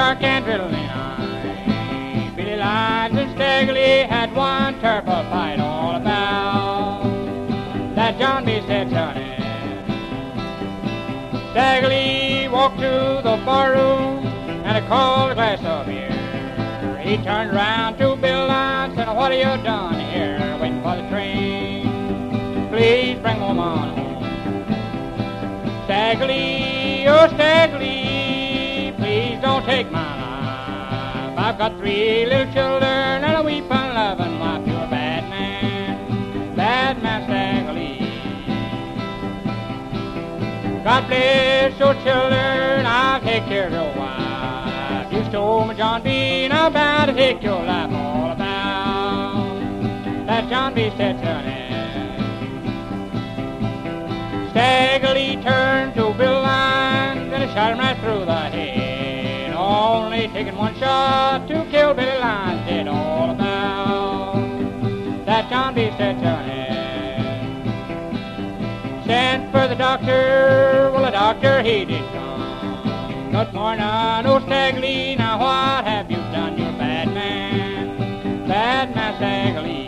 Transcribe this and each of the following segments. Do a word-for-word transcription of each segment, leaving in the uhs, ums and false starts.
shark and riddling eye. Billy Lyons and Staggerly had one terrible fight all about that John B. said, Sonny. Staggerly walked to the barroom and he called a glass of beer. He turned around to Bill Lyons and said, what have you done here, waiting for the train? Please bring home on home. Staggerly, oh Staggerly, please don't take my life. I've got three little children and a weeping, loving wife. You're a bad man, bad man Staggerly. God bless your children, I'll take care of your wife. You stole my John B, and I'm bound to take your life all about that John B. said, Sonny. Staggerly turned to Bill Lyons and he shot him right through the head. Only taking one shot to kill Billy Lyons, dead all about that John B. said, Sonny. Sent for the doctor, well the doctor he did come. Good morning, oh Staggerly, now what have you done? You're a bad man, bad man Staggerly.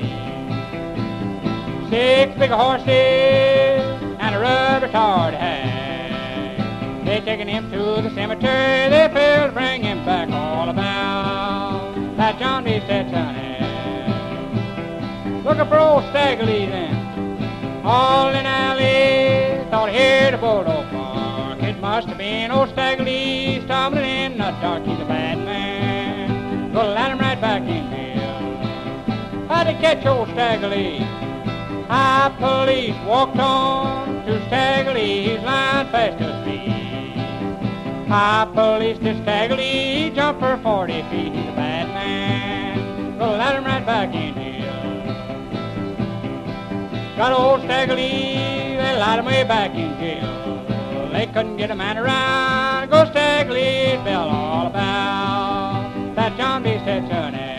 Six big horses and a rubber tarred hag. They taken him to the cemetery, they failed to bring him back all about that John B. said, Sonny. Looking for old Staggerly then. All in alley, thought he heard a bulldog bark. It must have been old Staggerly stumbling in the dark. He's a bad man, gonna let him right back in here. How'd they catch old Staggerly? High police walked on to Staggerly, he's lying fast asleep. High police to Staggerly, he jumped for forty feet. He's a bad man, gonna let him right back in here. Got old Staggerly, they lied him way back in jail. They couldn't get a man around, go Staggerly, bell all about that John B. said, Sonny.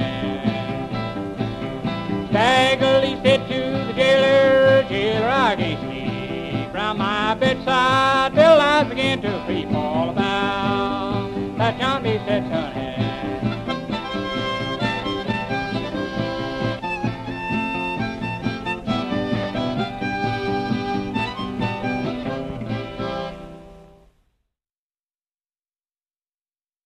Staggerly said to the jailer, jailer, I can't sleep. Round my bedside, Bill Lyons began to creep all about that John B. said, Sonny.